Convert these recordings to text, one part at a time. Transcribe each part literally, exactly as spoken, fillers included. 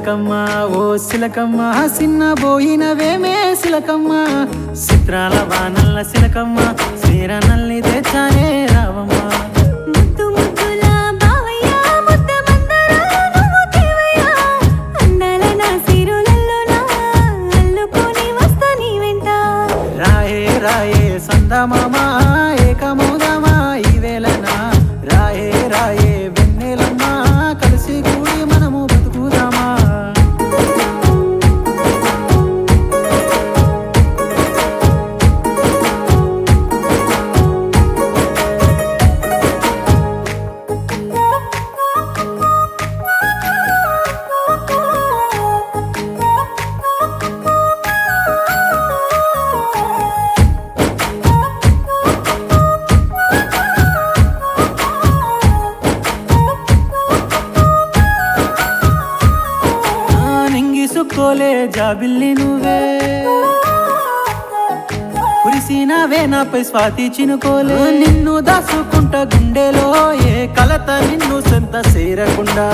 సిలకమ్మ ఓ సిలకమ్మ సిన్న బోయినవేమే సిలకమ్మ చిత్రాల వానల్ల సిలకమ్మ చీర నల్లి తెచ్చానే రావమ్మ రాయే సందమామా ఏకమౌదమా ఈ వేళనా రాయే రాయే వెన్నెలమ్మా కలిసి కూడి మనము బతుకుదామా కోలే జాబిల్లి నువ్వే కురిసినవే నాపై స్వాతి చినుకోలే నిన్ను దాసుకుంట గుండెలో ఏ కలత నిన్ను సొంత చేరకుండా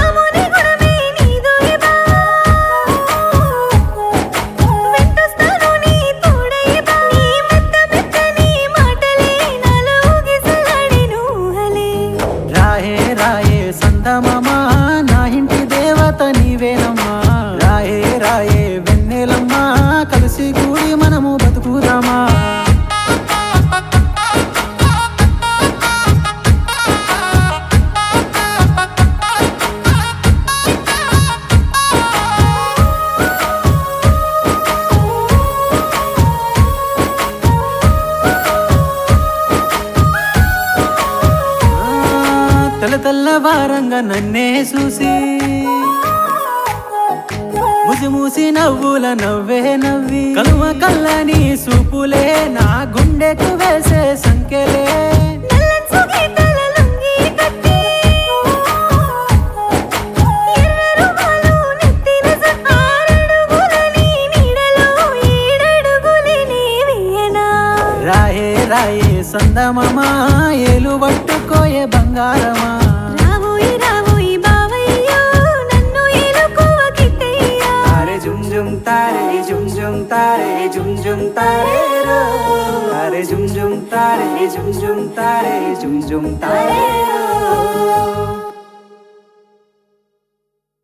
రాయే రాయే సందమామా నా ఇంటి దేవత నీవేనమ్మా రాయే రాయే వెన్నెలమ్మా కలిసి కూడి మనము బతుకుదామా తెల్ల తెల్లవారంగా నన్నే చూసి ముసి మూసి నవ్వుల నవ్వే నవ్వి కలువ కల్లని సూపులే నా గుండెకు వేసే సంకెలే రాయే రాయే సందమామా ఏలు పట్టుకోయే బంగారమా రావోయి రావోయి బావయ్యో నన్ను ఏలుకోవ కిట్టయ్యా అరే జుమ్ జుమ్ తారే జుమ్ జుమ్ తారే జుమ్ జుమ్ తారే రో అరే జుమ్ జుమ్ తారే జుమ్ జుమ్ తారే జుమ్ జుమ్ తారే రో